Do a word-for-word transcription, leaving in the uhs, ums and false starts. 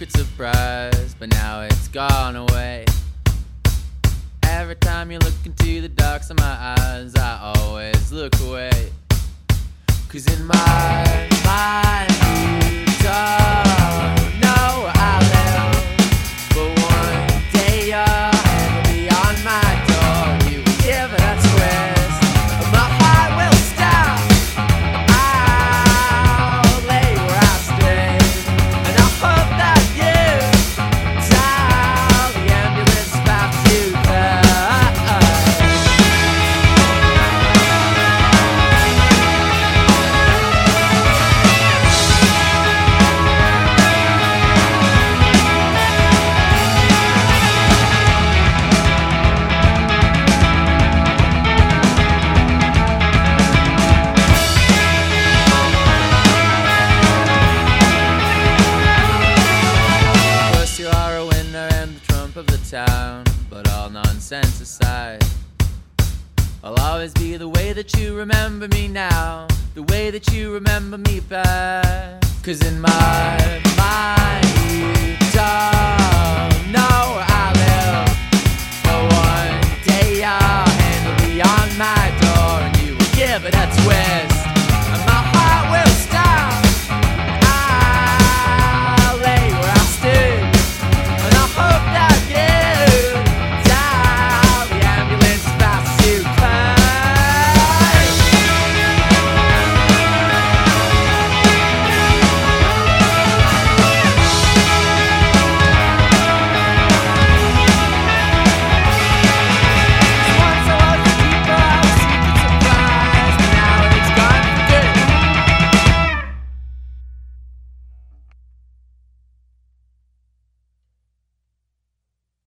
secret surprise, but now it's gone away. Every time you look into the darks of my eyes, I always look away. Cause in my mind you don't know where I live, but one day your hand will be on my door. You will give it a twist, and my heart will stop. I'll lay where I stay, and I hope that you dial the ambulance back to there. Of the town, but all nonsense aside, I'll always be the way that you remember me now, the way that you remember me back. Cause in my mind you don't know where I live, but one day your hand will be on my door, and you will give it a twist.